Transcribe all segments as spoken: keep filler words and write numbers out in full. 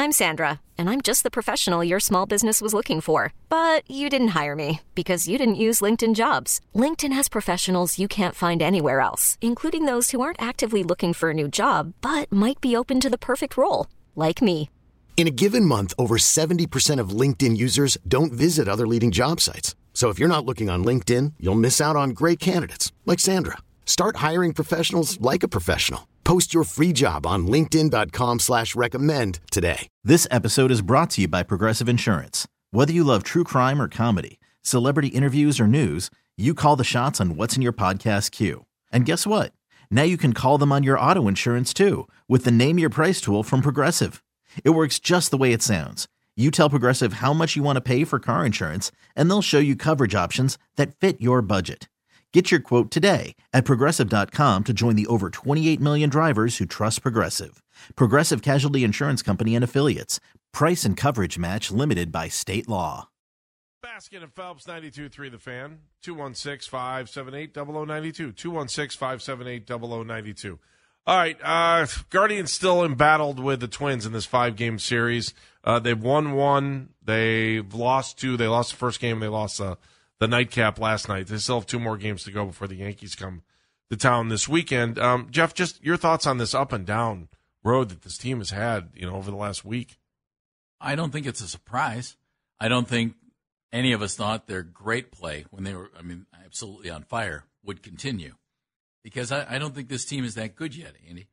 I'm Sandra, and I'm just the professional your small business was looking for. But you didn't hire me because you didn't use LinkedIn Jobs. LinkedIn has professionals you can't find anywhere else, including those who aren't actively looking for a new job, but might be open to the perfect role, like me. In a given month, over seventy percent of LinkedIn users don't visit other leading job sites. So if you're not looking on LinkedIn, you'll miss out on great candidates like Sandra. Start hiring professionals like a professional. Post your free job on linkedin.com slash recommend today. This episode is brought to you by Progressive Insurance. Whether you love true crime or comedy, celebrity interviews or news, you call the shots on what's in your podcast queue. And guess what? Now you can call them on your auto insurance too with the Name Your Price tool from Progressive. It works just the way it sounds. You tell Progressive how much you want to pay for car insurance, and they'll show you coverage options that fit your budget. Get your quote today at Progressive dot com to join the over twenty-eight million drivers who trust Progressive. Progressive Casualty Insurance Company and Affiliates. Price and coverage match limited by state law. Baskin and Phelps, ninety-two point three The Fan, two one six, five seven eight, zero zero nine two, two one six, five seven eight, zero zero nine two. All right, uh, Guardians still embattled with the Twins in this five-game series. Uh, they've won one. They've lost two. They lost the first game. They lost uh, the nightcap last night. They still have two more games to go before the Yankees come to town this weekend. Um, Jeff, just your thoughts on this up and down road that this team has had, you know, over the last week. I don't think it's a surprise. I don't think any of us thought their great play when they were, I mean, absolutely on fire would continue. Because I, I don't think this team is that good yet, Andy.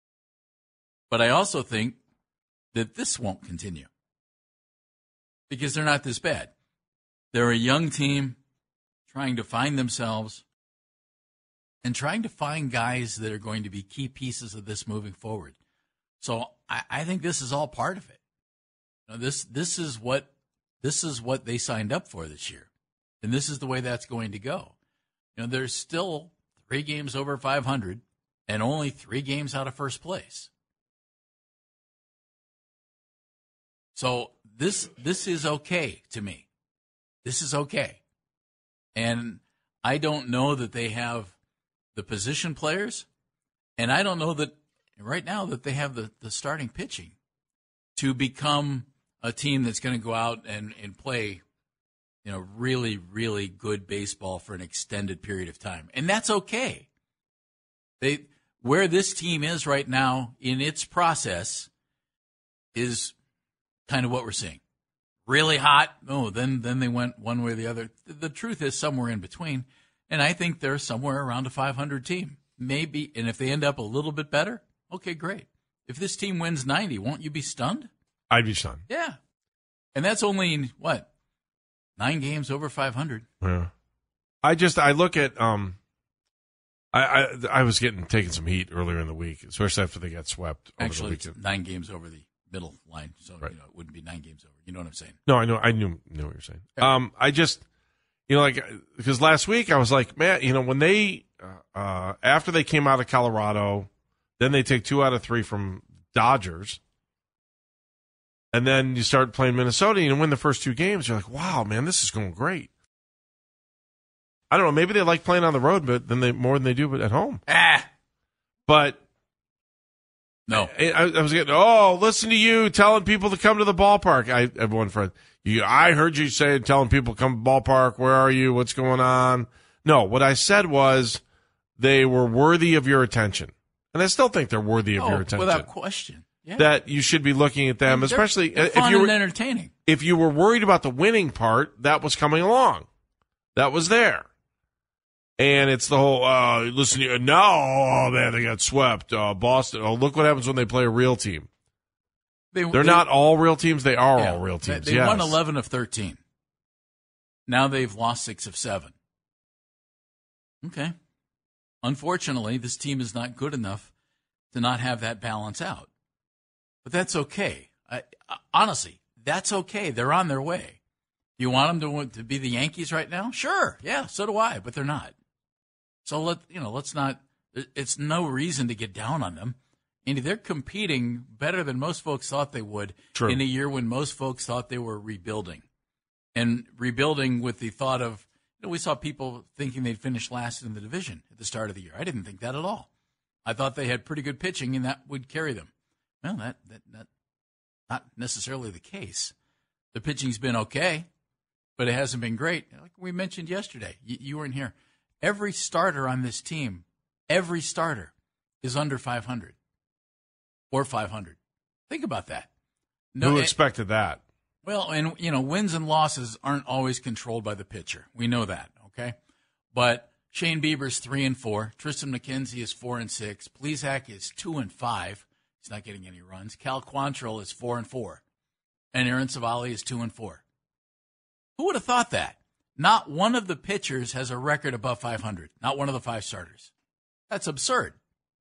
But I also think that this won't continue. Because they're not this bad. They're a young team trying to find themselves and trying to find guys that are going to be key pieces of this moving forward. So I, I think this is all part of it. You know, this this is what this is what they signed up for this year. And this is the way that's going to go. You know, there's still three games over five hundred, and only three games out of first place. So this this is okay to me. This is okay. And I don't know that they have the position players, and I don't know that right now that they have the, the starting pitching to become a team that's going to go out and, and play you know, really, really good baseball for an extended period of time. And that's okay. They where this team is right now in its process is kind of what we're seeing. Really hot. Oh, then then they went one way or the other. The, the truth is somewhere in between. And I think they're somewhere around a five hundred team. Maybe, and if they end up a little bit better, okay, great. If this team wins ninety, won't you be stunned? I'd be stunned. Yeah. And that's only, what? Nine games over five hundred. Yeah, I just I look at um, I I, I was getting taking some heat earlier in the week, especially after they got swept over Actually, the it's weekend. nine games over the middle line, so Right. you know it wouldn't be nine games over. You know what I'm saying? No, I know I knew knew what you're saying. Yeah. Um, I just you know like because last week I was like, man, you know when they uh, uh after they came out of Colorado, then they take two out of three from Dodgers. And then you start playing Minnesota and you win the first two games. You're like, wow, man, this is going great. I don't know. Maybe they like playing on the road, but then they more than they do, but at home. Ah, But no. I, I, I was getting, oh, listen to you telling people to come to the ballpark. I have one friend. You, I heard you say telling people to come to the ballpark. Where are you? What's going on? No, what I said was they were worthy of your attention, and I still think they're worthy of oh, your attention. without question. Yeah. That you should be looking at them, They're- especially they're if fun you were and entertaining. if you were worried about the winning part. That was coming along, that was there, and it's the whole. Uh, listen, to you now, oh man, they got swept. Uh, Boston. Oh, look what happens when they play a real team. They, They're they- not all real teams. They are yeah, all real they- teams. They yes. won eleven of thirteen. Now they've lost six of seven. Okay. Unfortunately, this team is not good enough to not have that balance out. But that's okay. I, I, honestly, that's okay. They're on their way. You want them to to be the Yankees right now? Sure. Yeah, so do I, but they're not. So let you know, let's not it's no reason to get down on them. And they're competing better than most folks thought they would True. in a year when most folks thought they were rebuilding. And rebuilding with the thought of, you know, we saw people thinking they'd finish last in the division at the start of the year. I didn't think that at all. I thought they had pretty good pitching and that would carry them. Well, that, that, that not necessarily the case. The pitching's been okay, but it hasn't been great. Like we mentioned yesterday, you, you weren't here. Every starter on this team, every starter is under five hundred or five hundred. Think about that. No, Who expected that? Well, and, you know, wins and losses aren't always controlled by the pitcher. We know that, okay? But Shane Bieber's three and four. Tristan McKenzie is four and six. Plesac is two and five. He's not getting any runs. Cal Quantrill is four and four. And Aaron Savali is two and four. Who would have thought that? Not one of the pitchers has a record above five hundred. Not one of the five starters. That's absurd.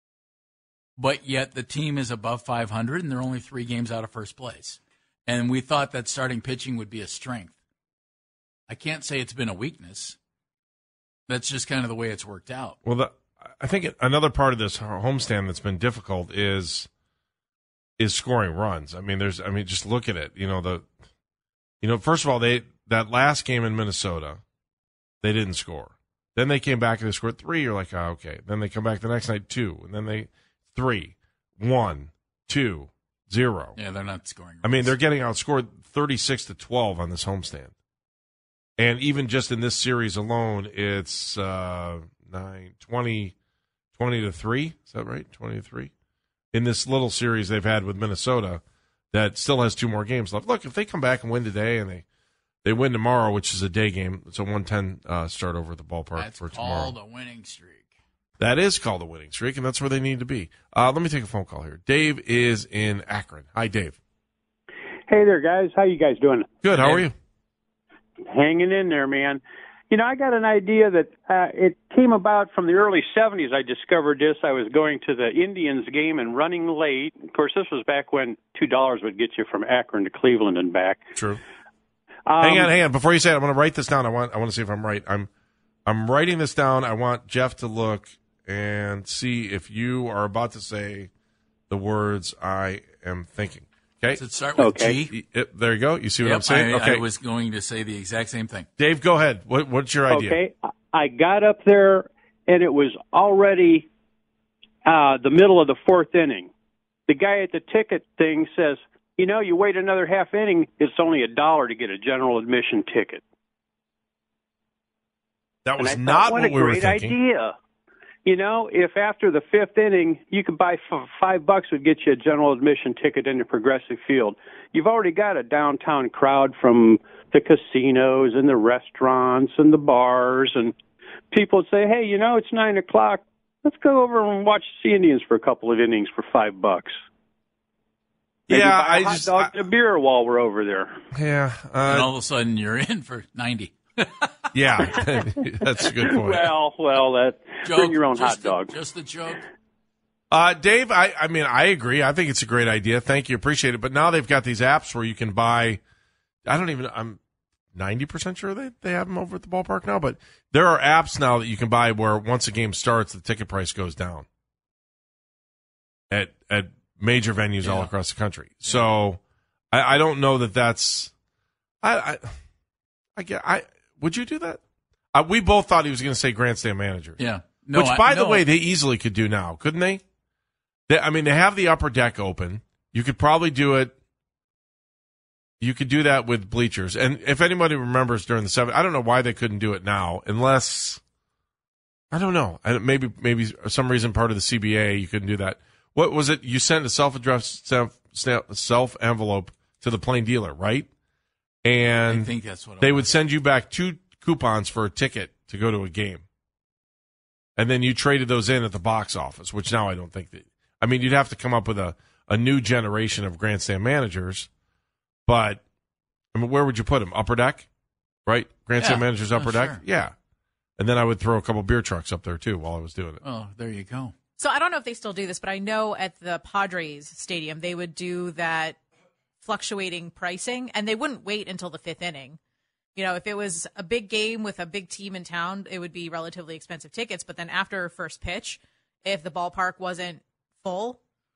But yet the team is above five hundred, and they're only three games out of first place. And we thought that starting pitching would be a strength. I can't say it's been a weakness. That's just kind of the way it's worked out. Well, the, I think another part of this homestand that's been difficult is is scoring runs. I mean, there's. I mean, just look at it. You know the. You know, first of all, they that last game in Minnesota, they didn't score. Then they came back and they scored three. You're like, oh, okay. Then they come back the next night, two, and then they three, one, two, zero. Yeah, they're not scoring runs. I mean, they're getting outscored thirty-six to twelve on this homestand. And even just in this series alone, it's uh, nine, twenty, twenty to three. Is that right? twenty to three. In this little series they've had with Minnesota that still has two more games left. Look, if they come back and win today and they, they win tomorrow, which is a day game, it's a one ten uh, start over at the ballpark that's for tomorrow. That's called a winning streak. That is called a winning streak, and that's where they need to be. Uh, let me take a phone call here. Dave is in Akron. Hi, Dave. Hey there, guys. How you guys doing? Good. How are you? Hanging in there, man. You know, I got an idea that uh, it came about from the early seventies. I discovered this. I was going to the Indians game and running late. Of course, this was back when two dollars would get you from Akron to Cleveland and back. True. Um, hang on, hang on. Before you say it, I'm going to write this down. I want I want to see if I'm right. I'm I'm writing this down. I want Jeff to look and see if you are about to say the words I am thinking. Okay. Does it start with okay. G? It, there you go. You see what yep, I'm saying? I, okay. I was going to say the exact same thing. Dave, go ahead. What, what's your idea? Okay. I got up there, and it was already uh, the middle of the fourth inning. The guy at the ticket thing says, you know, you wait another half inning, it's only a dollar to get a general admission ticket. That was and I not thought, what, what a we were great thinking. idea. You know, if after the fifth inning you could buy f- five bucks would get you a general admission ticket into Progressive Field, you've already got a downtown crowd from the casinos and the restaurants and the bars, and people would say, hey, you know, it's nine o'clock. Let's go over and watch the Indians for a couple of innings for five bucks. Maybe Yeah, buy a I hot just dog I, and a beer while we're over there. Yeah, uh, and all of a sudden you're in for ninety. yeah, that's a good point. Well, well, that Joke, bring your own just hot dog. A, just a joke. Uh, Dave, I, I mean, I agree. I think it's a great idea. Thank you. Appreciate it. But now they've got these apps where you can buy, I don't even, I'm ninety percent sure they, they have them over at the ballpark now, but there are apps now that you can buy where once a game starts, the ticket price goes down at, at major venues Yeah. all across the country. Yeah. So I, I don't know that that's, I, I, I get, I, would you do that? Uh, we both thought he was going to say grandstand managers. Yeah. No, Which, by I, the no. way, they easily could do now, couldn't they? they? I mean, they have the upper deck open. You could probably do it. You could do that with bleachers. And if anybody remembers during the seventies, I don't know why they couldn't do it now, unless, I don't know. I, maybe maybe some reason part of the C B A you couldn't do that. What was it? You sent a self-addressed self, self envelope to the plain dealer, right? And I think that's what it they was. would send you back two coupons for a ticket to go to a game. And then you traded those in at the box office, which now I don't think that. I mean, you'd have to come up with a, a new generation of grandstand managers, but I mean, where would you put them? Upper deck, right? Grandstand Yeah. managers, Oh, upper deck, sure. yeah. And then I would throw a couple beer trucks up there too while I was doing it. Oh, there you go. So I don't know if they still do this, but I know at the Padres stadium they would do that fluctuating pricing, and they wouldn't wait until the fifth inning. You know, if it was a big game with a big team in town, it would be relatively expensive tickets. But then after first pitch, if the ballpark wasn't full,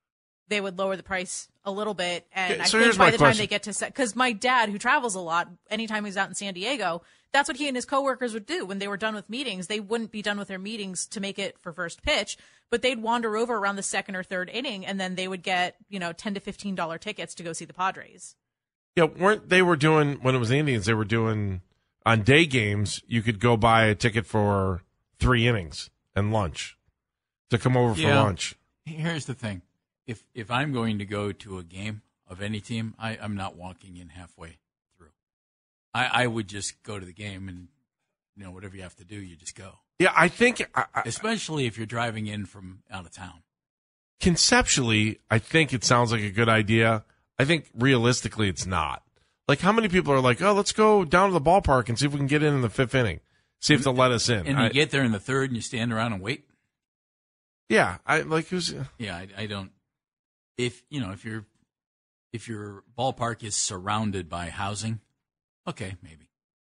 they would lower the price a little bit. And Okay, I so think here's by my the time question. they get to set, because my dad, who travels a lot, anytime he's out in San Diego, that's what he and his coworkers would do when they were done with meetings. They wouldn't be done with their meetings to make it for first pitch, but they'd wander over around the second or third inning, and then they would get, you know, ten to fifteen dollars tickets to go see the Padres. Yeah, weren't they were doing, when it was the Indians, they were doing, on day games, you could go buy a ticket for three innings and lunch to come over for Yeah. lunch. Here's the thing. If if I'm going to go to a game of any team, I, I'm not walking in halfway through. I, I would just go to the game and, you know, whatever you have to do, you just go. Yeah, I think, I, I, Especially if you're driving in from out of town. conceptually, I think it sounds like a good idea. I think realistically, it's not. Like, how many people are like, oh, let's go down to the ballpark and see if we can get in in the fifth inning, see if they'll let us in. And you I- get there in the third and you stand around and wait. yeah, I like who's. Yeah, I, I don't. If you know, if your if your ballpark is surrounded by housing, okay, maybe.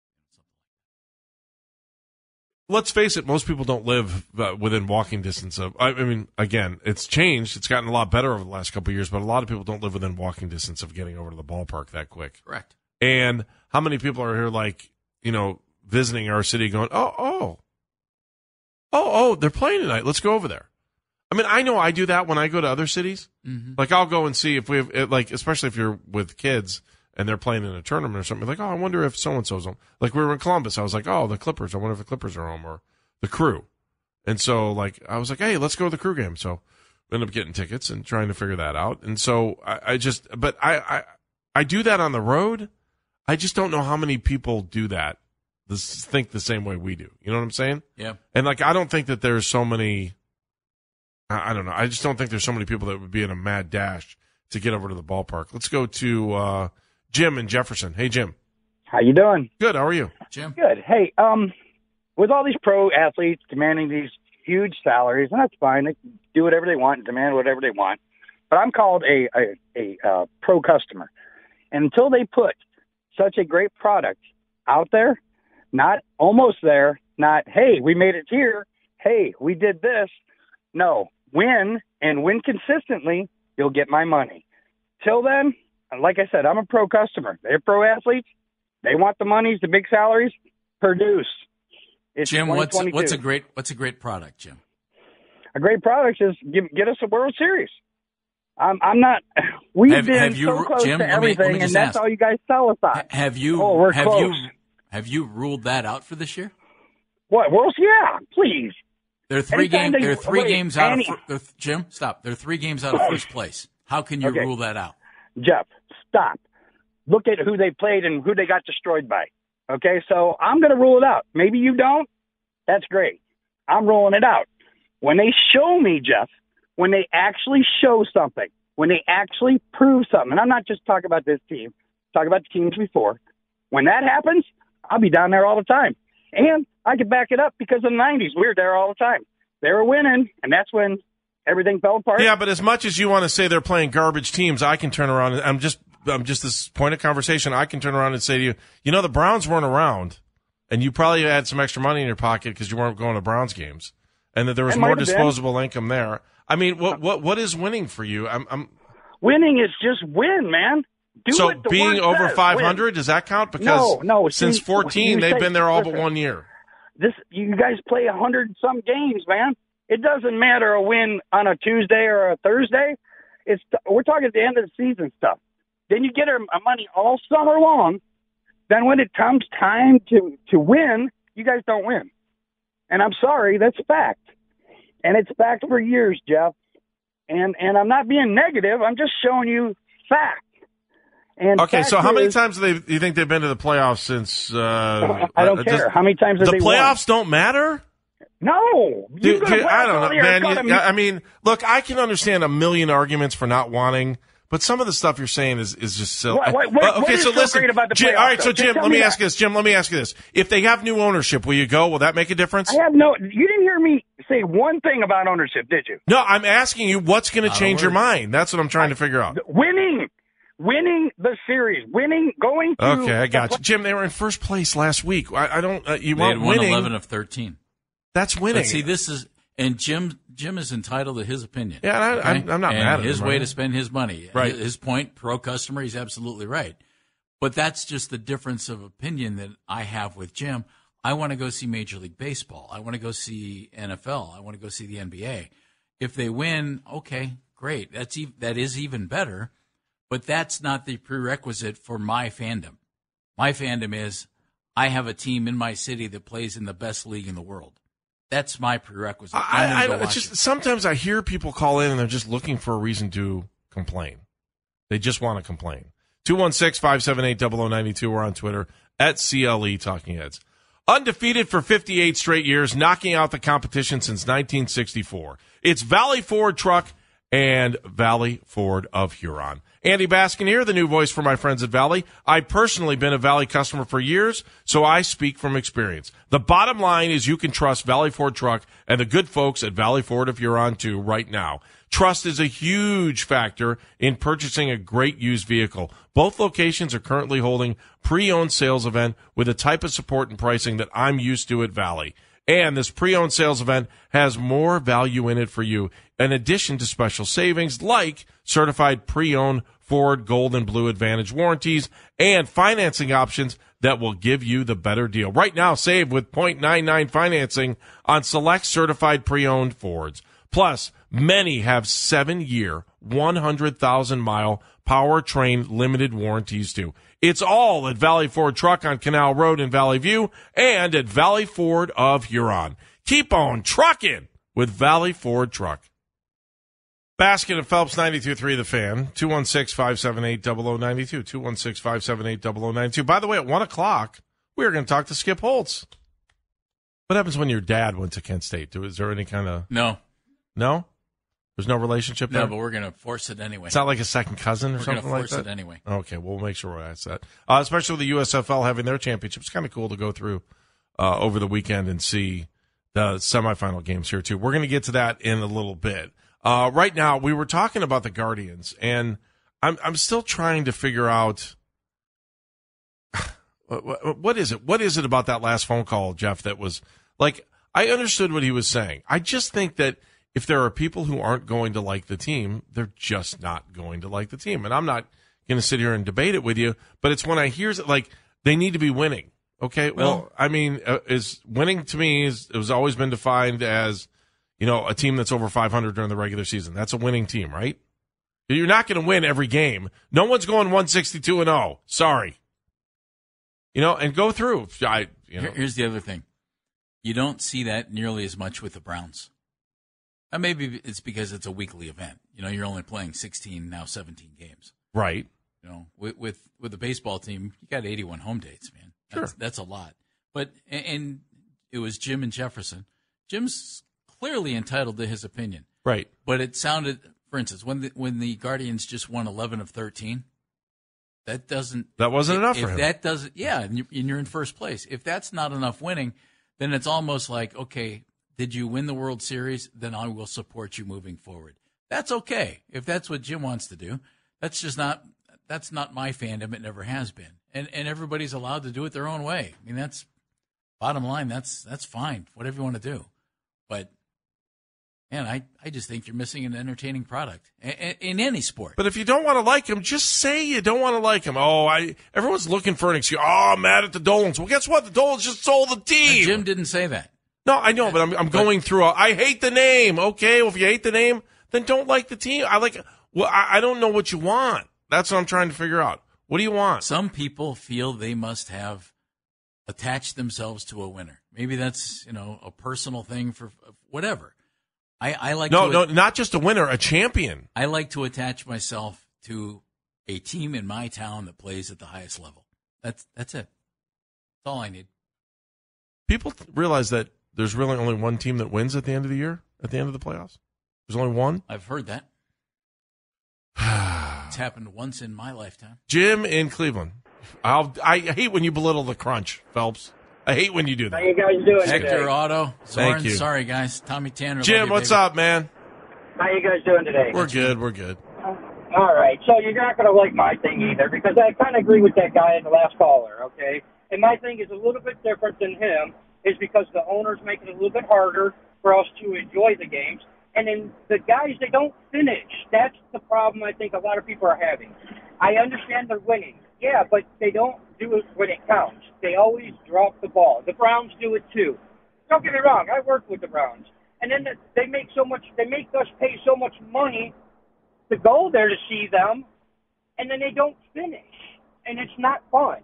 Let's face it, most people don't live uh, within walking distance of. I, I mean, again, it's changed. It's gotten a lot better over the last couple of years, but a lot of people don't live within walking distance of getting over to the ballpark that quick. Correct. And how many people are here, like, you know, visiting our city, going, oh, oh, oh, oh, they're playing tonight. Let's go over there. I mean, I know I do that when I go to other cities. Mm-hmm. Like, I'll go and see if we have, it, like, especially if you're with kids and they're playing in a tournament or something. Like, oh, I wonder if so and so's home. Like, we were in Columbus. I was like, oh, the Clippers. I wonder if the Clippers are home or the Crew. And so, like, I was like, hey, let's go to the Crew game. So, we ended up getting tickets and trying to figure that out. And so, I, I just, but I, I, I do that on the road. I just don't know how many people do that. This think the same way we do. You know what I'm saying? Yeah. And like, I don't think that there's so many. I, I don't know. I just don't think there's so many people that would be in a mad dash to get over to the ballpark. Let's go to uh, Jim in Jefferson. Hey, Jim. How you doing? Good. How are you? Jim? Good. Hey, um, with all these pro athletes demanding these huge salaries, and that's fine. They can do whatever they want and demand whatever they want. But I'm called a a, a uh, pro customer, and until they put such a great product out there, not almost there, not hey, we made it here. Hey, we did this. No, win and win consistently. You'll get my money. Till then, like I said, I'm a pro customer. They're pro athletes. They want the monies, the big salaries. Produce. It's Jim, what's twenty twenty-two. what's a great what's a great product, Jim? A great product is give, get us a World Series. I'm, I'm not. We've Have- been have you- so close Jim, to let me- let me everything, just and that's ask. all you guys tell us on. Ha- Have you Oh, we're have close. you have you ruled that out for this year? What World? Yeah, please. There are three Anytime games. they- There are three wait, games out Annie. of fir- there are- Jim. Stop. There are three games out of first place. How can you Okay. rule that out? Jeff, stop. Look at who they played and who they got destroyed by. Okay, so I'm going to rule it out. Maybe you don't. That's great. I'm ruling it out. When they show me, Jeff, when they actually show something, when they actually prove something, and I'm not just talking about this team, talking about the teams before. When that happens, I'll be down there all the time. And I can back it up because in the nineties, we were there all the time. They were winning, and that's when everything fell apart. Yeah, but as much as you want to say they're playing garbage teams, I can turn around and I'm just I'm just this point of conversation. I can turn around and say to you, you know, the Browns weren't around, and you probably had some extra money in your pocket because you weren't going to Browns games, and that there was It more might have been. disposable income there. I mean, what what what is winning for you? I'm, I'm Winning is just win, man. Do so what the being word over says, five win. hundred, does that count? Because No, no, since see, fourteen, you they've say- been there all but listen. one year. This you guys play a hundred some games, man. It doesn't matter a win on a Tuesday or a Thursday. It's we're talking at the end of the season stuff. Then you get our money all summer long. Then when it comes time to to win, you guys don't win. And I'm sorry, that's fact. And it's fact for years, Jeff. And and I'm not being negative. I'm just showing you fact. And Okay, fact so how many is- times do they, do you think they've been to the playoffs since? Uh, I don't uh, care. does- How many times have the they won? playoffs don't matter? No. You Dude, go to dude, I don't know, West man. Australia, You, gotta- I mean, look, I can understand a million arguments for not wanting, but some of the stuff you're saying is, is just silly. What- what- what- Uh, okay, what is so so listen, great about the Jim, playoffs, all right, so though? Just Jim, tell let me me that. ask you this. Jim, let me ask you this. If they have new ownership, will you go? Will that make a difference? I have no. You didn't hear me say one thing about ownership, did you? No, I'm asking you what's going to Not a change your word. mind. That's what I'm trying to figure out. Winning, winning the series, winning, going to. Okay, I got the you. Jim, they were in first place last week. I, I don't, uh, you They want had won winning. eleven of thirteen. That's winning. But see, this is And Jim Jim is entitled to his opinion. Yeah, and I, okay? I'm, I'm not and mad at his him. way right? to spend his money. Right. His point, pro customer, he's absolutely right. But that's just the difference of opinion that I have with Jim. I want to go see Major League Baseball. I want to go see N F L. I want to go see the N B A. If they win, okay, great. That's e- that is even better. But that's not the prerequisite for my fandom. My fandom is I have a team in my city that plays in the best league in the world. That's my prerequisite. I, I, go I watch just it. sometimes I hear people call in and they're just looking for a reason to complain. They just want to complain. two one six, five seven eight, zero zero nine two. We're on Twitter at C L E Talking Heads. Undefeated for fifty-eight straight years, knocking out the competition since nineteen sixty-four. It's Valley Ford Truck and Valley Ford of Huron. Andy Baskin here, the new voice for my friends at Valley. I've personally been a Valley customer for years, so I speak from experience. The bottom line is you can trust Valley Ford Truck and the good folks at Valley Ford of Huron too right now. Trust is a huge factor in purchasing a great used vehicle. Both locations are currently holding pre-owned sales event with a type of support and pricing that I'm used to at Valley. And this pre-owned sales event has more value in it for you, in addition to special savings like certified pre-owned Ford Gold and Blue Advantage warranties and financing options that will give you the better deal. Right now, save with zero point nine nine financing on select certified pre-owned Fords. Plus, many have seven-year, one hundred thousand mile powertrain limited warranties, too. It's all at Valley Ford Truck on Canal Road in Valley View and at Valley Ford of Huron. Keep on trucking with Valley Ford Truck. Baskin and Phelps, ninety-two point three The Fan, two one six, five seven eight, zero zero nine two, two one six, five seven eight, zero zero nine two. By the way, at one o'clock, we're going to talk to Skip Holtz. What happens when your dad went to Kent State? Is there any kind of... No. No? There's no relationship there? No, but we're going to force it anyway. It's not like a second cousin or we're something like that? We're going to force it anyway. Okay, we'll make sure that's that. Uh, especially with the U S F L having their championship. It's kind of cool to go through uh, over the weekend and see the semifinal games here, too. We're going to get to that in a little bit. Uh, right now, we were talking about the Guardians, and I'm I'm still trying to figure out what, what is it? What is it about that last phone call, Jeff, that was like, I understood what he was saying. I just think that if there are people who aren't going to like the team, they're just not going to like the team. And I'm not going to sit here and debate it with you, but it's when I hear it, like, they need to be winning. Okay, well, well I mean, uh, is winning to me is it was always been defined as, you know, a team that's over five hundred during the regular season. That's a winning team, right? You're not going to win every game. No one's going one sixty-two and oh. Sorry. You know, and go through. I, you know. Here's the other thing. You don't see that nearly as much with the Browns. And maybe it's because it's a weekly event. You know, you're only playing sixteen, now seventeen games. Right. You know, with with, with the baseball team, you got eighty-one home dates, man. That's, sure. That's a lot. But, and it was Jim and Jefferson. Jim's clearly entitled to his opinion. Right. But it sounded, for instance, when the, when the Guardians just won eleven of thirteen, that doesn't. That wasn't enough if for him. That doesn't, yeah, and you're, and you're in first place. If that's not enough winning, then it's almost like, okay, did you win the World Series? Then I will support you moving forward. That's okay. If that's what Jim wants to do, that's just not, that's not my fandom. It never has been. And and everybody's allowed to do it their own way. I mean, that's, bottom line, that's that's fine. Whatever you want to do. But, man, I, I just think you're missing an entertaining product in, in any sport. But if you don't want to like him, just say you don't want to like him. Oh, I everyone's looking for an excuse. Oh, I'm mad at the Dolans. Well, guess what? The Dolans just sold the team. And Jim didn't say that. No, I know, but I'm I'm going but, through. A, I hate the name. Okay, well, if you hate the name, then don't like the team. I like. Well, I, I don't know what you want. That's what I'm trying to figure out. What do you want? Some people feel they must have attached themselves to a winner. Maybe that's, you know, a personal thing for whatever. I, I like no, to, no, not just a winner, a champion. I like to attach myself to a team in my town that plays at the highest level. That's that's it. That's all I need. People realize that there's really only one team that wins at the end of the year, at the end of the playoffs. There's only one. I've heard that. It's happened once in my lifetime. Jim in Cleveland. I'll, I hate when you belittle the crunch, Phelps. I hate when you do that. How you guys doing Hector today? Otto. Thank Soren, you. Sorry, guys. Tommy Tanner. Jim, you, what's baby. up, man? How you guys doing today? We're good. We're good. All right. So you're not going to like my thing either because I kind of agree with that guy in the last caller, okay? And my thing is a little bit different than him. is because the owners make it a little bit harder for us to enjoy the games. And then the guys, they don't finish. That's the problem I think a lot of people are having. I understand they're winning. Yeah, but they don't do it when it counts. They always drop the ball. The Browns do it too. Don't get me wrong. I work with the Browns. And then they make so much, they make us pay so much money to go there to see them, and then they don't finish. And it's not fun.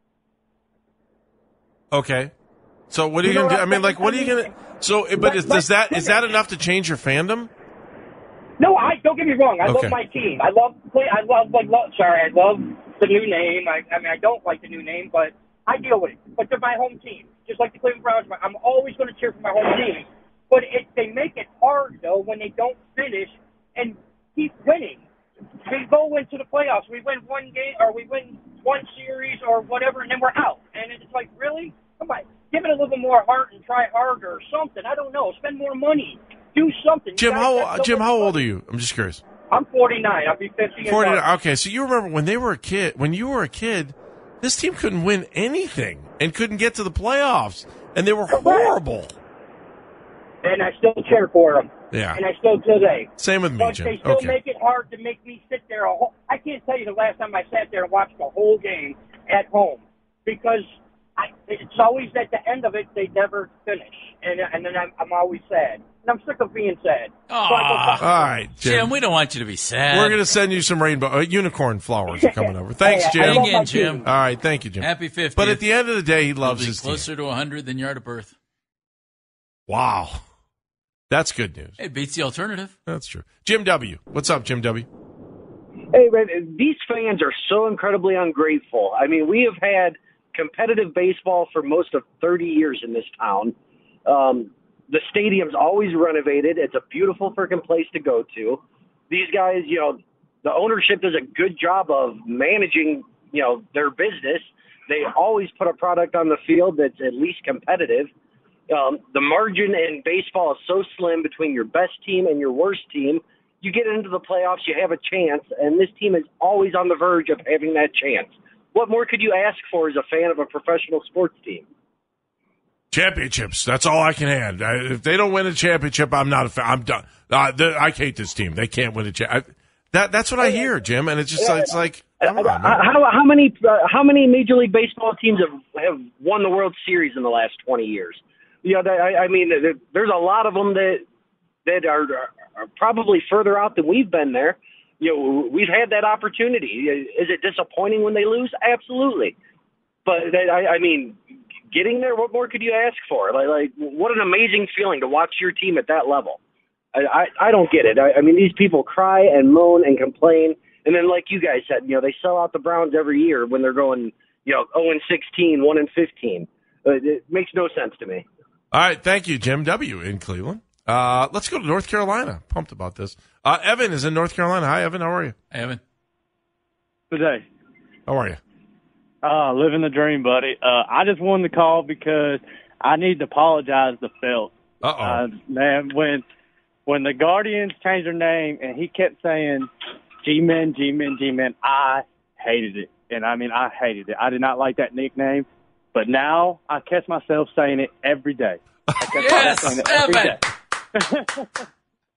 Okay. So what are you, you going to do? I mean, like, what are you going to – so, but is, does that is that enough to change your fandom? No, I don't get me wrong. I okay. love my team. I love play. I love like love, sorry. I love the new name. I, I mean, I don't like the new name, but I deal with it. But they're my home team, just like the Cleveland Browns. I'm always going to cheer for my home team. But it, they make it hard though when they don't finish and keep winning. We go into the playoffs. We win one game, or we win one series, or whatever, and then we're out. And it's like, really? Come on, give it a little bit more heart and try harder or something. I don't know. Spend more money. Do something. Jim, how so Jim, how old are you? I'm just curious. I'm forty-nine. I'll be fifty. forty-nine. Okay, so you remember when they were a kid? When you were a kid, this team couldn't win anything and couldn't get to the playoffs, and they were horrible. And I still cheer for them. Yeah. And I still today. Same with me, but Jim. They still okay. make it hard to make me sit there. A whole, I can't tell you the last time I sat there and watched the whole game at home because I, it's always at the end of it they never finish, and and then I'm, I'm always sad. And I'm sick of being sad. So all right, Jim. Jim. We don't want you to be sad. We're going to send you some rainbow uh, unicorn flowers are coming over. Thanks, hey, Jim. Hang in, Jim. All right, thank you, Jim. Happy fiftieth. But at the end of the day, he loves his closer team. to one hundred than yard of birth. Wow. That's good news. It beats the alternative. That's true. Jim W. What's up, Jim W.? Hey, man, these fans are so incredibly ungrateful. I mean, we have had competitive baseball for most of thirty years in this town. Um, the stadium's always renovated. It's a beautiful freaking place to go to. These guys, you know, the ownership does a good job of managing, you know, their business. They always put a product on the field that's at least competitive. Um, the margin in baseball is so slim between your best team and your worst team. You get into the playoffs, you have a chance, and this team is always on the verge of having that chance. What more could you ask for as a fan of a professional sports team? Championships. That's all I can add. If they don't win a championship, I'm not a fan. I'm done. Uh, I hate this team. They can't win a championship. That that's what I hear, Jim, and it's just it's like come on, man. how how many uh, how many Major League Baseball teams have have won the World Series in the last twenty years? You know, I, I mean, there's a lot of them that that are, are probably further out than we've been there. You know, we've had that opportunity. Is it disappointing when they lose? Absolutely. But I, I mean, getting there, what more could you ask for? Like, like, what an amazing feeling to watch your team at that level. I, I, I don't get it. I, I mean, these people cry and moan and complain, and then, like you guys said, you know, they sell out the Browns every year when they're going, you know, oh and sixteen, one and fifteen. It makes no sense to me. All right, thank you, Jim W. in Cleveland. Uh, let's go to North Carolina. Pumped about this. Uh, Evan is in North Carolina. Hi, Evan. How are you? Hey, Evan. Good day. How are you? Uh, living the dream, buddy. Uh, I just wanted to call because I need to apologize to Phil. Uh-oh. Uh, man, when when the Guardians changed their name and he kept saying G-Men, G-Men, G-Men, I hated it. And, I mean, I hated it. I did not like that nickname. But now I catch myself saying it every day. I catch yes, myself saying it every Evan. day.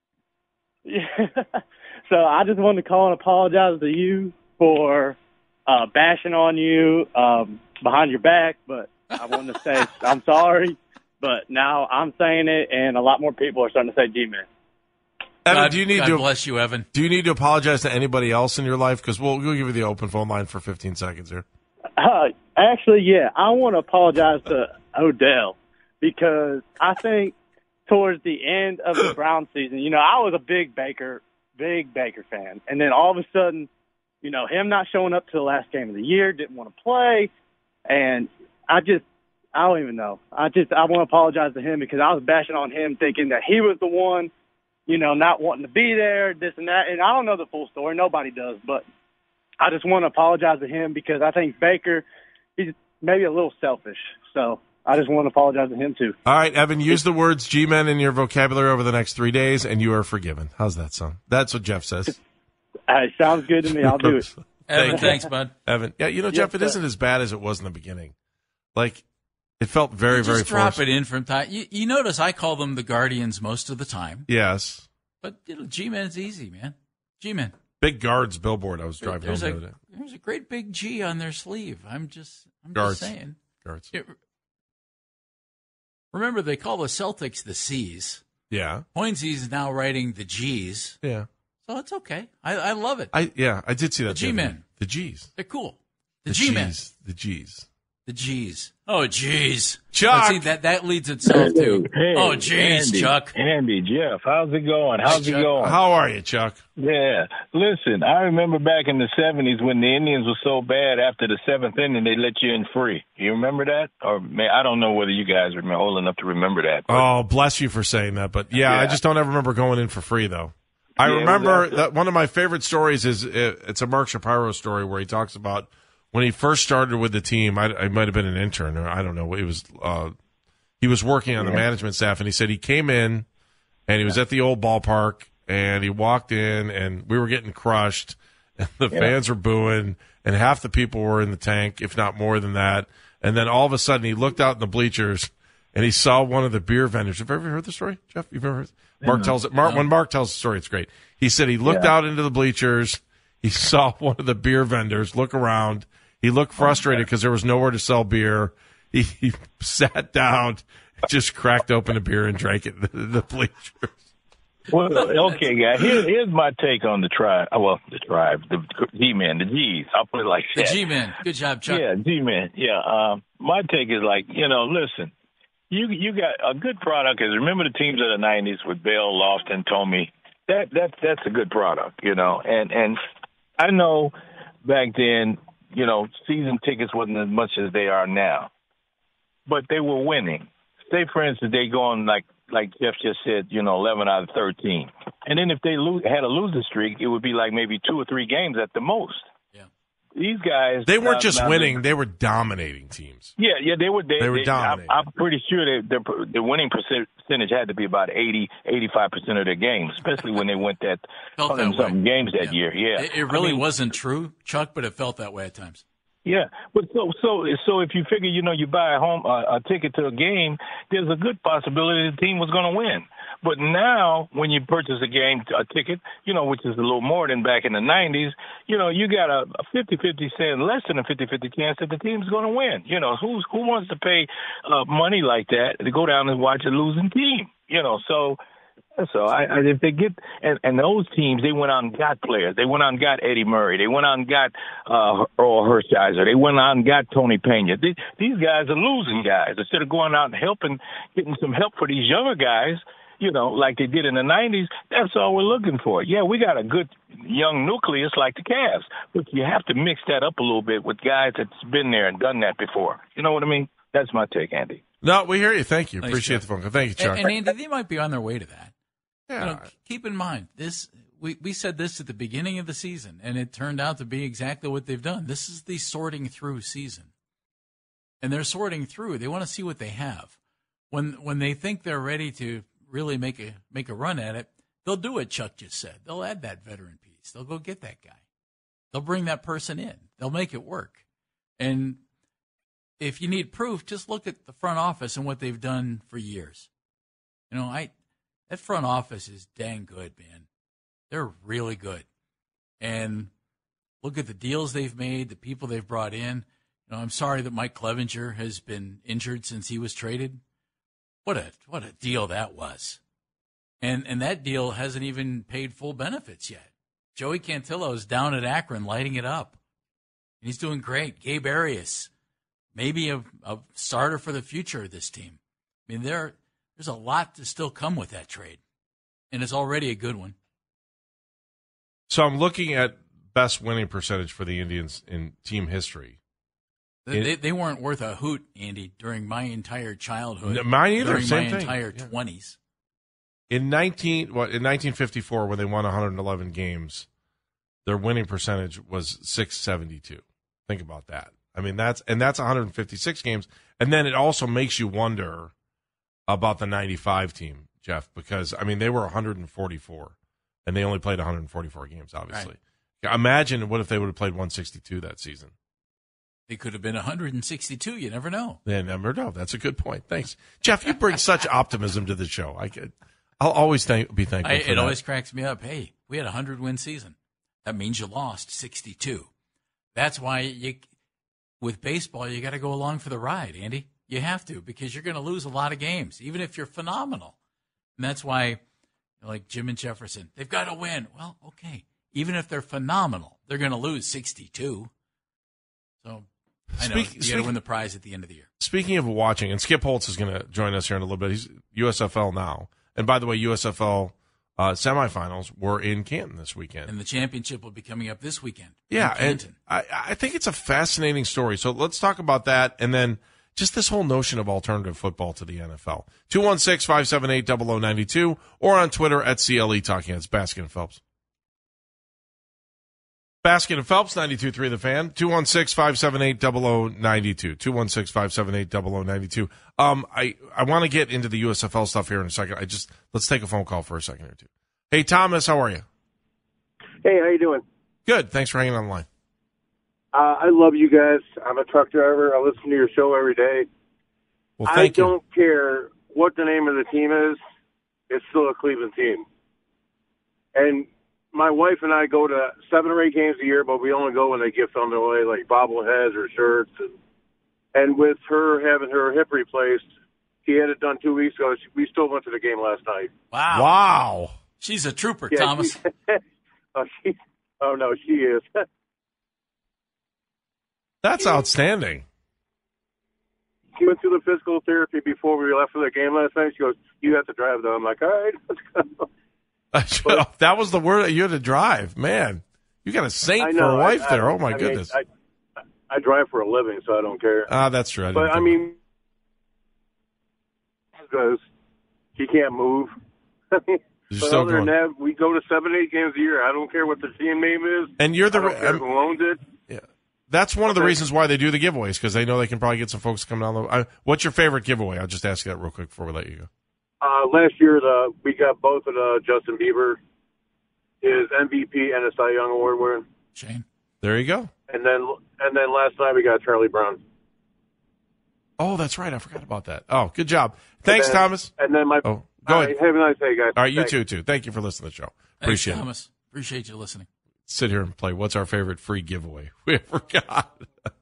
Yeah. So I just wanted to call and apologize to you for uh, bashing on you um, behind your back. But I wanted to say I'm sorry. But now I'm saying it, and a lot more people are starting to say G-Man. Evan, God, do you need God to bless you, Evan. Do you need to apologize to anybody else in your life? Because we'll, we'll give you the open phone line for fifteen seconds here. Uh, actually, yeah, I want to apologize to Odell because I think towards the end of the Brown season, you know, I was a big Baker, big Baker fan. And then all of a sudden, you know, him not showing up to the last game of the year, didn't want to play. And I just, I don't even know. I just, I want to apologize to him because I was bashing on him thinking that he was the one, you know, not wanting to be there, this and that. And I don't know the full story. Nobody does. But I just want to apologize to him because I think Baker, he's maybe a little selfish. So I just want to apologize to him, too. All right, Evan, use the words G-Men in your vocabulary over the next three days, and you are forgiven. How's that sound? That's what Jeff says. Hey, sounds good to me. I'll do it. Evan, Thank thanks, you. bud. Evan. Yeah, you know, Yes, Jeff, it sir. isn't as bad as it was in the beginning. Like, It felt very, you very just drop forced. it in from time. You, you notice I call them the Guardians most of the time. Yes. But you know, G-Man's easy, man. G-Man. Big Guards billboard I was driving there's home a, the other day. There's a great big G on their sleeve. I'm just, I'm Guards. just saying. Guards. It, remember, they call the Celtics the C's. Yeah. Hoynesy is now writing the G's. Yeah. So it's okay. I, I love it. I Yeah, I did see that. The G-Men. The G's. They're cool. The, The G-Men. G's. The G's. The G's. Oh, G's. Chuck. See, that, that leads itself to, Hey, oh, G's, Andy, Chuck. Andy, Jeff, how's it going? How's Hey, it Chuck. going? How are you, Chuck? Yeah. Listen, I remember back in the seventies when the Indians were so bad after the seventh inning, they let you in free. You remember that? Or may, I don't know whether you guys are old enough to remember that. But, Oh, bless you for saying that. But, yeah, Yeah. I just don't ever remember going in for free, though. I Yeah, remember exactly. that one of my favorite stories is it, it's a Mark Shapiro story where he talks about when he first started with the team. I, I might have been an intern, or I don't know. It was uh, he was working on the Yeah. management staff, and he said he came in and he was at the old ballpark, and he walked in, and we were getting crushed, and the Yeah. fans were booing, and half the people were in the tank, if not more than that. And then all of a sudden, he looked out in the bleachers, and he saw one of the beer vendors. Have you ever heard the story, Jeff? You've ever heard? Mark tells it. Mark, when Mark tells the story, it's great. He said he looked Yeah. out into the bleachers. He saw one of the beer vendors look around. He looked frustrated because there was nowhere to sell beer. He, he sat down, just cracked open a beer and drank it in the, the bleachers. Well, okay, guys. Here, here's my take on the tribe. Well, the tribe, the G-Men, the G's. I'll put it like The that. G-Man. Good job, Chuck. Yeah, G-Men. Yeah. Um, my take is like, you know, listen, you you got a good product. Is remember the teams of the nineties with Bell, Lofton, Tomey. That that that's a good product, you know. And and I know back then, you know, season tickets wasn't as much as they are now, but they were winning. Say, for instance, they go on like like Jeff just said, you know, eleven out of thirteen, and then if they lose, had a losing streak, it would be like maybe two or three games at the most. Yeah. These guys, They weren't uh, just now winning; they were dominating teams. Yeah, yeah, they were. They, They were they- dominating. I'm, I'm pretty sure that the, the winning percentage had to be about eighty, eighty-five percent of their games, especially when they went that Felt that hundred something way. games that year. Yeah, It, it really I mean, wasn't true, Chuck, but it felt that way at times. Yeah, but so so so if you figure, you know, you buy a home uh, a ticket to a game, there's a good possibility the team was going to win. But now, when you purchase a game a ticket, you know, which is a little more than back in the nineties, you know, you got a fifty-fifty chance, less than a fifty-fifty chance that the team's going to win. You know, who's who wants to pay uh, money like that to go down and watch a losing team? You know, so. So I, I, if they get and, and those teams, they went out and got players. They went out and got Eddie Murray. They went out and got uh, Earl Hershiser. They went out and got Tony Pena. They, these guys are losing guys. Instead of going out and helping, getting some help for these younger guys, you know, like they did in the nineties. That's all we're looking for. Yeah, we got a good young nucleus like the Cavs, but you have to mix that up a little bit with guys that's been there and done that before. You know what I mean? That's my take, Andy. No, we hear you. Thank you. Thanks, Appreciate Chuck. the phone call. Thank you, Chuck. And, and Andy, they might be on their way to that. yeah. You know, keep in mind this. We we said this at the beginning of the season, and it turned out to be exactly what they've done. This is the sorting through season, and they're sorting through. They want to see what they have. When when they think they're ready to really make a make a run at it, they'll do what Chuck just said. They'll add that veteran piece. They'll go get that guy. They'll bring that person in. They'll make it work. And if you need proof, just look at the front office and what they've done for years. You know, I that front office is dang good, man. They're really good. And look at the deals they've made, the people they've brought in. You know, I'm sorry that Mike Clevenger has been injured since he was traded. What a what a deal that was. And and that deal hasn't even paid full benefits yet. Joey Cantillo's down at Akron lighting it up. And he's doing great. Gabe Arias, maybe a, a starter for the future of this team. I mean, there there's a lot to still come with that trade. And it's already a good one. So I'm looking at best winning percentage for the Indians in team history. They, they, they weren't worth a hoot, Andy, during my entire childhood. No, mine either, During same my thing. entire Yeah. twenties. In nineteen what in nineteen fifty-four, when they won one hundred eleven games, their winning percentage was six seventy-two. Think about that. I mean, that's and that's one hundred fifty-six games, and then it also makes you wonder about the ninety-five team, Jeff, because I mean they were one hundred forty-four, and they only played one hundred forty-four games. Obviously, Right. Imagine what if they would have played one sixty-two that season. It could have been one hundred sixty-two. You never know. Yeah, never know. That's a good point. Thanks, Jeff. You bring such optimism to the show. I could, I'll always thank, be thankful. I, for it that. always cracks me up. Hey, we had a hundred win season. That means you lost sixty-two. That's why you, with baseball, you got to go along for the ride, Andy. You have to, because you're going to lose a lot of games, even if you're phenomenal. And that's why, like Jim and Jefferson, they've got to win. Well, okay. Even if they're phenomenal, they're going to lose sixty-two. So I know Speak, you speak, got to win the prize at the end of the year. Speaking of watching, and Skip Holtz is going to join us here in a little bit. He's U S F L now. And by the way, U S F L uh, semifinals were in Canton this weekend. And the championship will be coming up this weekend. Yeah, and I, I think it's a fascinating story. So let's talk about that, and then just this whole notion of alternative football to the N F L. two one six, five seven eight, zero zero nine two or on Twitter at C L E Talking Heads. Baskin and Phelps. Baskin and Phelps, ninety-two point three The Fan. two one six, five seven eight, zero zero nine two. two one six, five seven eight, zero zero nine two. Um, I, I want to get into the U S F L stuff here in a second. I just let's take a phone call for a second or two. Hey, Thomas, how are you? Hey, how you doing? Good. Thanks for hanging on the line. Uh, I love you guys. I'm a truck driver. I listen to your show every day. Well, I thank you. don't care what the name of the team is. It's still a Cleveland team. And my wife and I go to seven or eight games a year, but we only go when they give something away, like bobbleheads or shirts. And, and with her having her hip replaced, she had it done two weeks ago. She, we still went to the game last night. Wow. Wow. She's a trooper, Yeah, Thomas. She, oh, she, oh, no, she is. That's outstanding. She went through the physical therapy before we left for the game last night. She goes, you have to drive, though. I'm like, all right, let's go. That was the word that you had to drive. Man, you got a saint I for know, a wife I, there. I, Oh, my I mean, goodness. I, I drive for a living, so I don't care. Ah, that's true. I but, didn't I do mean, because she can't move. You're but still other going. than that, we go to seven, eight games a year. I don't care what the team name is. And you're the I don't care um, who owns it. Yeah, that's one of the Okay. reasons why they do the giveaways, because they know they can probably get some folks to come down. The, uh, what's your favorite giveaway? I'll just ask you that real quick before we let you go. Uh, last year, the we got both of the Justin Bieber, his M V P and a Cy Young Award winner. Shane. There you go. And then and then last night we got Charlie Brown. Oh, that's right. I forgot about that. Oh, good job. Thanks, And then- Thomas. And then my Oh, go all ahead. right, have a nice day, guys. All right, you Thanks. too, too. Thank you for listening to the show. Thanks, Appreciate it. Thomas. Appreciate you listening. Sit here and play. What's our favorite free giveaway? We forgot.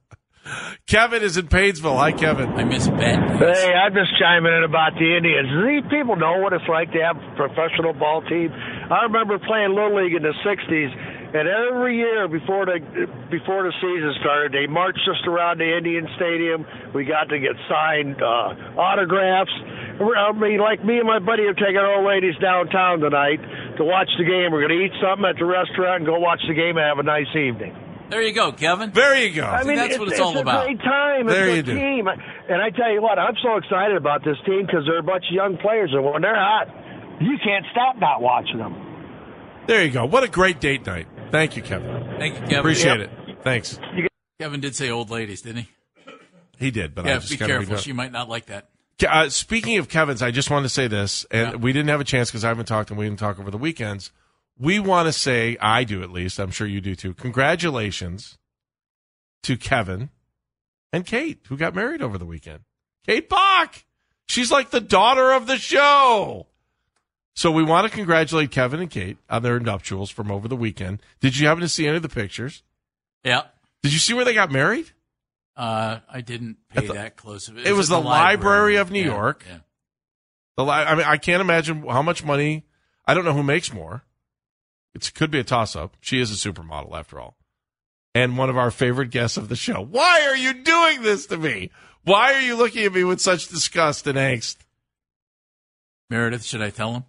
Kevin is in Painesville. Hi, Kevin. I miss Ben. Hey, I'm just chiming in about the Indians. These people know what it's like to have a professional ball team. I remember playing Little League in the sixties, and every year before the before the season started, they marched us around the Indian Stadium. We got to get signed uh, autographs. I mean, like me and my buddy are taking our old ladies downtown tonight to watch the game. We're going to eat something at the restaurant and go watch the game and have a nice evening. There you go, Kevin. There you go. I mean, that's it's, what it's, it's all a about. great time. It's There a you do. team. And I tell you what, I'm so excited about this team because they're a bunch of young players, and when they're hot, you can't stop not watching them. There you go. What a great date night. Thank you, Kevin. Thank you, Kevin. Appreciate Yep. it. Thanks. Kevin did say old ladies, didn't he? He did, but I Yeah, just be gotta careful. Be She might not like that. Uh, speaking of Kevin's, I just wanted to say this, and Yeah. we didn't have a chance because I haven't talked and we didn't talk over the weekends. We want to say, I do at least, I'm sure you do too, congratulations to Kevin and Kate, who got married over the weekend. Kate Bach! She's like the daughter of the show. So we want to congratulate Kevin and Kate on their nuptials from over the weekend. Did you happen to see any of the pictures? Yeah. Did you see where they got married? Uh, I didn't pay the- that close of it. It was at the Library of New Yeah, York. Yeah. The li- I mean, I can't imagine how much money. I don't know who makes more. It could be a toss-up. She is a supermodel, after all. And one of our favorite guests of the show. Why are you doing this to me? Why are you looking at me with such disgust and angst? Meredith, should I tell him?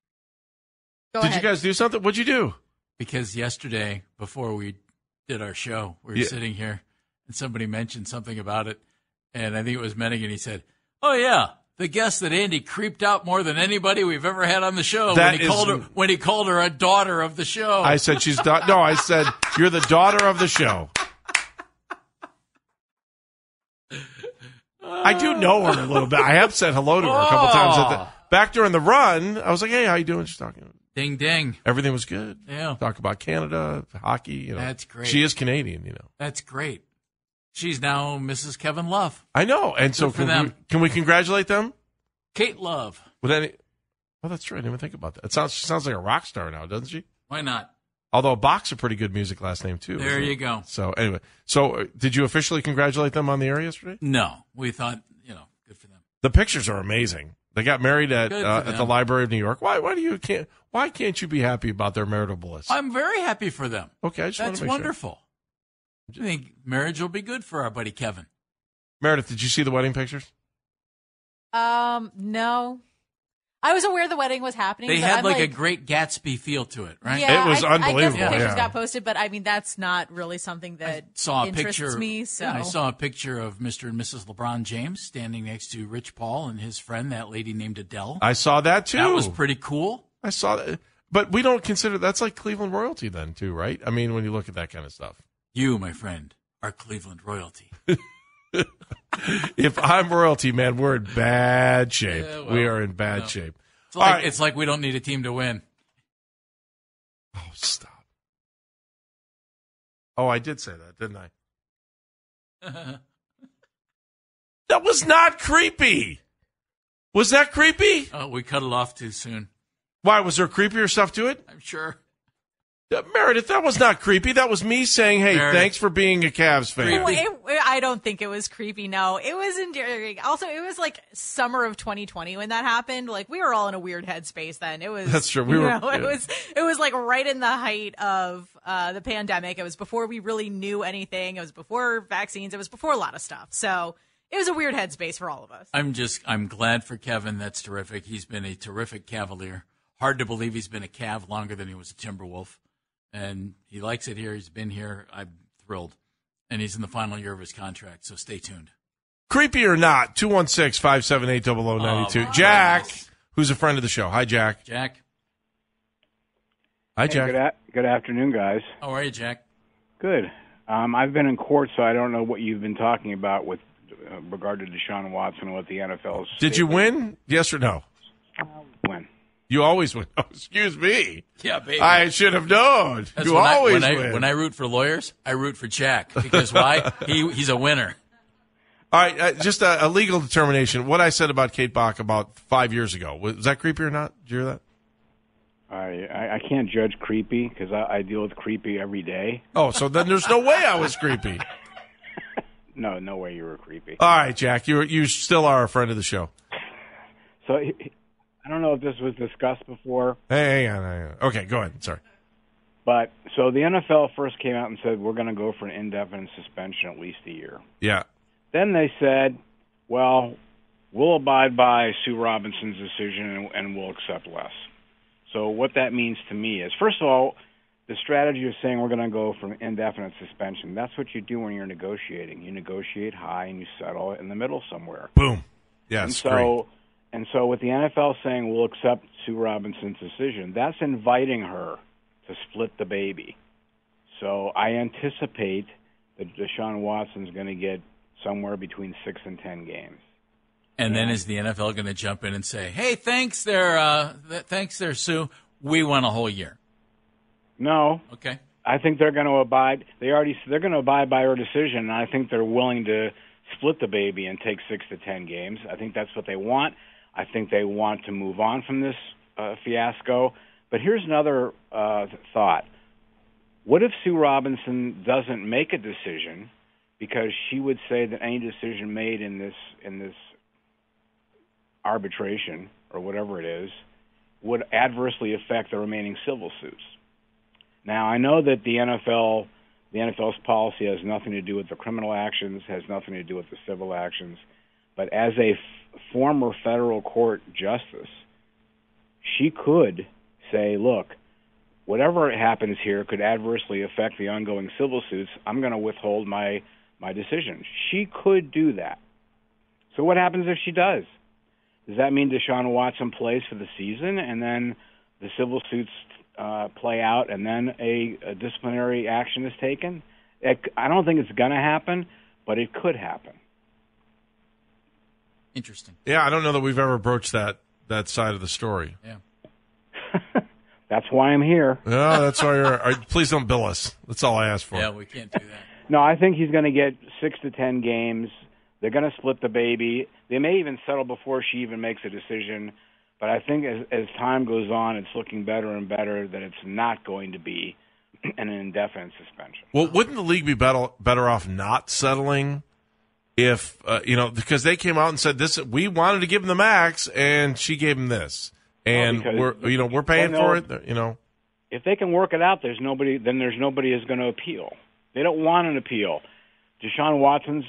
Go Did ahead. you guys do something? What'd you do? Because yesterday, before we did our show, we were Yeah. sitting here, and somebody mentioned something about it, and I think it was Menningen. He said, "Oh yeah, the guest that Andy creeped out more than anybody we've ever had on the show That when he is- called her when he called her a daughter of the show." I said she's da- no. I said you're the daughter of the show. I do know her a little bit. I have said hello to her a couple times. At the, back during the run, I was like, "Hey, how you doing?" She's talking. Ding ding. Everything was good. Yeah. Talk about Canada, hockey. You know, That's great. She is Canadian. You know. That's great. She's now Missus Kevin Love. I know. And so Good for can them. we, can we congratulate them? Kate Love. With any? Oh, that's right. I didn't even think about that. It sounds she sounds like a rock star now, doesn't she? Why not? Although Bach's a pretty good music last name too. There you it? go. So anyway, so uh, did you officially congratulate them on the air yesterday? No, we thought you know, good for them. The pictures are amazing. They got married at uh, at the Library of New York. Why? Why do you can't? Why can't you be happy about their marital bliss? I'm very happy for them. Okay, I just that's want to make wonderful. Sure. I think marriage will be good for our buddy Kevin. Meredith, did you see the wedding pictures? Um, no. I was aware the wedding was happening. They but had I'm like, like a great Gatsby feel to it, right? Yeah, it was I, unbelievable. I guess the pictures yeah. got posted, but I mean that's not really something that I saw a interests picture. me. So yeah, I saw a picture of Mister and Missus LeBron James standing next to Rich Paul and his friend, that lady named Adele. I saw that too. That was pretty cool. I saw that, but we don't consider that's like Cleveland royalty then too, right? I mean, when you look at that kind of stuff. You, my friend, are Cleveland royalty. If I'm royalty, man, we're in bad shape. Yeah, well, we are in bad no. shape. It's like, right. it's like we don't need a team to win. Oh, stop. Oh, I did say that, didn't I? That was not creepy. Was that creepy? Oh, we cut it off too soon. Why? Was there creepier stuff to it? I'm sure. Uh, Meredith, that was not creepy. That was me saying, hey, Meredith. thanks for being a Cavs fan. It- it- I don't think it was creepy. No, it was endearing. Also, it was like summer of twenty twenty when that happened. Like we were all in a weird headspace then. It was That's true. We you were- know, it yeah. was it was like right in the height of uh, the pandemic. It was before we really knew anything. It was before vaccines. It was before a lot of stuff. So it was a weird headspace for all of us. I'm just, I'm glad for Kevin. That's terrific. He's been a terrific Cavalier. Hard to believe he's been a Cav longer than he was a Timberwolf. And he likes it here. He's been here. I'm thrilled. And he's in the final year of his contract, so stay tuned. Creepy or not, two one six, five seven eight, zero zero nine two. Oh, Jack, goodness. who's a friend of the show. Hi, Jack. Jack, Hi, Hey, Jack. good, a- good afternoon, guys. how are you, Jack? Good. Um, I've been in court, so I don't know what you've been talking about with uh, regard to Deshaun Watson and what the N F L's. Did you win? Yes or no? When? You always win. Oh, excuse me. Yeah, baby. I should have known. That's you when always I, when win. I, when I root for lawyers, I root for Jack. Because why? he He's a winner. All right, uh, just a, a legal determination. What I said about Kate Bach about five years ago, was, was that creepy or not? Did you hear that? I, I I can't judge creepy because I, I deal with creepy every day. Oh, so then there's no way I was creepy. No, no way you were creepy. All right, Jack, you you still are a friend of the show. So I don't know if this was discussed before, Hey, hang on, hang on. Okay, go ahead. Sorry. but so the N F L first came out and said we're going to go for an indefinite suspension at least a year. Yeah. Then they said, well, we'll abide by Sue Robinson's decision and, and we'll accept less. So what that means to me is, first of all, the strategy of saying we're going to go for an indefinite suspension, that's what you do when you're negotiating. You negotiate high and you settle in the middle somewhere. Boom. Yes. and so, and so with the N F L saying we'll accept Sue Robinson's decision, that's inviting her to split the baby. So I anticipate that Deshaun Watson's going to get somewhere between six and ten games. And then is the N F L going to jump in and say, hey, thanks there, uh, th- thanks there, Sue. We won a whole year. No. Okay. I think they're going to abide. They already they're going to abide by her decision, and I think they're willing to split the baby and take six to ten games. I think that's what they want. I think they want to move on from this uh, fiasco. But here's another uh, thought: what if Sue Robinson doesn't make a decision because she would say that any decision made in this in this arbitration or whatever it is would adversely affect the remaining civil suits? Now, I know that the N F L, the N F L's policy has nothing to do with the criminal actions, has nothing to do with the civil actions, but as a f- former federal court justice, she could say, look, whatever happens here could adversely affect the ongoing civil suits. I'm going to withhold my, my decision. She could do that. So what happens if she does? Does that mean Deshaun Watson plays for the season and then the civil suits uh, play out and then a, a disciplinary action is taken? It, I don't think it's going to happen, but it could happen. Interesting. Yeah, I don't know that we've ever broached that that side of the story. Yeah. That's why I'm here. No, that's why you're. uh, Please don't bill us. That's all I ask for. Yeah, we can't do that. No, I think he's going to get six to ten games. They're going to split the baby. They may even settle before she even makes a decision. But I think as, as time goes on, it's looking better and better that it's not going to be an indefinite suspension. Well, wouldn't the league be better better off not settling if, uh, you know, because they came out and said this, we wanted to give him the max, and she gave him this. And oh, we're, you know, we're paying for it, you know. If they can work it out, there's nobody, then there's nobody who's going to appeal. They don't want an appeal. Deshaun Watson's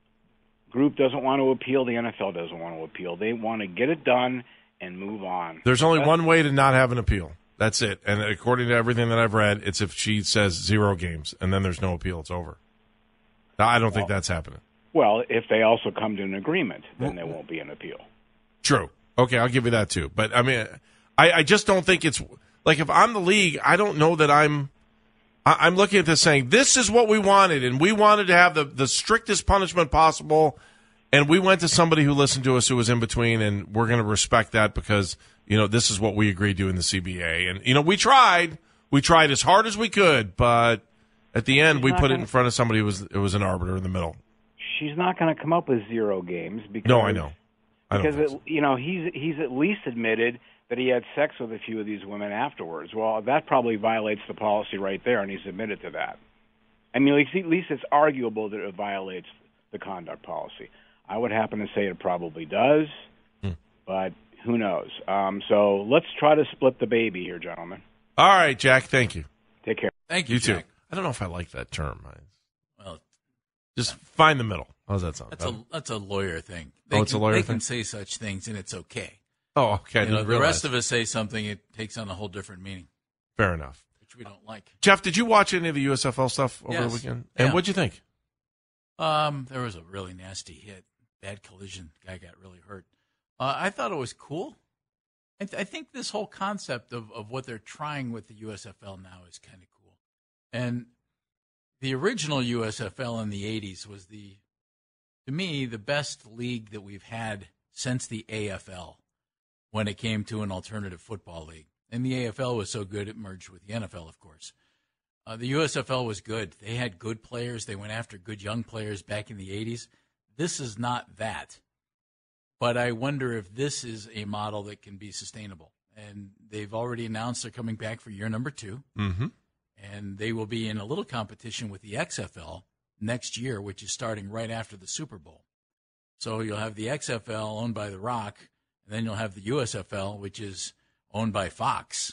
group doesn't want to appeal. The N F L doesn't want to appeal. They want to get it done and move on. There's only That's, one way to not have an appeal. That's it. And according to everything that I've read, it's if she says zero games, and then there's no appeal. It's over. Now, I don't well, think that's happening. Well, if they also come to an agreement, then there won't be an appeal. True. Okay, I'll give you that too. But, I mean, I, I just don't think it's – like, if I'm the league, I don't know that I'm – I'm looking at this saying, this is what we wanted, and we wanted to have the, the strictest punishment possible, and we went to somebody who listened to us who was in between, and we're going to respect that because, you know, this is what we agreed to in the C B A. And, you know, we tried. We tried as hard as we could, but at the end, She's we put gonna, it in front of somebody who was, it was an arbiter in the middle. She's not going to come up with zero games. Because, no, I know. I because, it, so. you know, he's he's at least admitted that he had sex with a few of these women afterwards. Well, that probably violates the policy right there, and he's admitted to that. I mean, at least it's arguable that it violates the conduct policy. I would happen to say it probably does, hmm. but who knows? Um, so let's try to split the baby here, gentlemen. All right, Jack, thank you. Take care. Thank you, You Jack. too. I don't know if I like that term. Well, just find the middle. How's that sound? That's a that's a lawyer thing. They oh, it's can, a lawyer they thing? can say such things, and it's okay. Oh, okay. I You know, didn't the realize. rest of us say something, it takes on a whole different meaning. Fair enough. Which we don't like. Jeff, did you watch any of the U S F L stuff over yes. the weekend? And yeah. what'd you think? Um, there was a really nasty hit, bad collision. Guy got really hurt. Uh, I thought it was cool. I, th- I think this whole concept of, of what they're trying with the U S F L now is kind of cool. And the original U S F L in the eighties was the, to me, the best league that we've had since the A F L when it came to an alternative football league. And the A F L was so good it merged with the N F L, of course. Uh, the U S F L was good. They had good players. They went after good young players back in the eighties. This is not that. But I wonder if this is a model that can be sustainable. And they've already announced they're coming back for year number two. Mm-hmm. And they will be in a little competition with the X F L next year, which is starting right after the Super Bowl. So you'll have the X F L owned by The Rock, and then you'll have the U S F L, which is owned by Fox.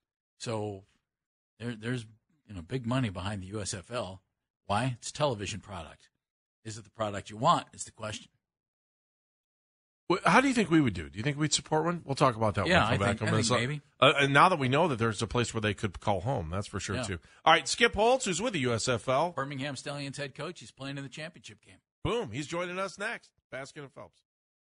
So there, there's you know big money behind the U S F L. Why? It's a television product. Is it the product you want is the question. How do you think we would do? Do you think we'd support one? We'll talk about that yeah, when we come I back. think, I think maybe. Uh, and now that we know that there's a place where they could call home, that's for sure, yeah. too. All right, Skip Holtz, who's with the U S F L. Birmingham Stallions head coach. He's playing in the championship game. Boom, he's joining us next. Baskin and Phelps.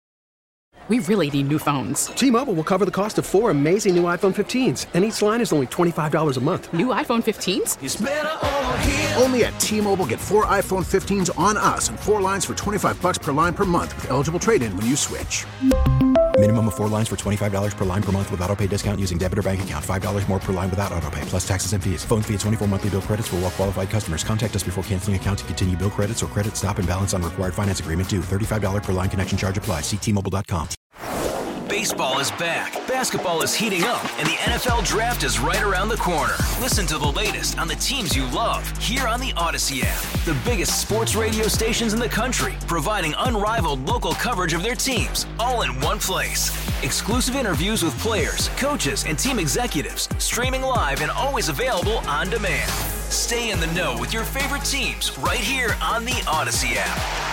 We really need new phones. T-Mobile will cover the cost of four amazing new iPhone fifteens, and each line is only twenty-five dollars a month. New iPhone fifteens? It's better over here. Only at T-Mobile, get four iPhone fifteens on us and four lines for twenty-five dollars per line per month with eligible trade-in when you switch. Minimum of four lines for twenty-five dollars per line per month with autopay discount using debit or bank account. five dollars more per line without autopay, plus taxes and fees. Phone fee at twenty-four monthly bill credits for well-qualified customers. Contact us before canceling account to continue bill credits or credit stop and balance on required finance agreement due. thirty-five dollars per line connection charge applies. See T Mobile dot com. Baseball is back, basketball is heating up, and the N F L Draft is right around the corner. Listen to the latest on the teams you love here on the Odyssey app. The biggest sports radio stations in the country, providing unrivaled local coverage of their teams, all in one place. Exclusive interviews with players, coaches, and team executives, streaming live and always available on demand. Stay in the know with your favorite teams right here on the Odyssey app.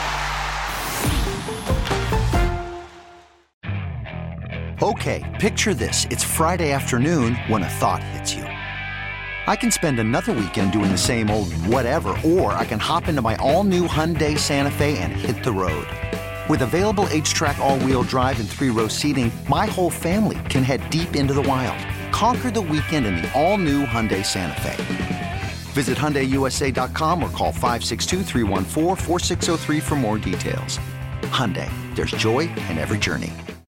Okay, picture this. It's Friday afternoon when a thought hits you. I can spend another weekend doing the same old whatever, or I can hop into my all-new Hyundai Santa Fe and hit the road. With available H-Track all-wheel drive and three-row seating, my whole family can head deep into the wild. Conquer the weekend in the all-new Hyundai Santa Fe. Visit Hyundai U S A dot com or call five six two, three one four, four six zero three for more details. Hyundai, there's joy in every journey.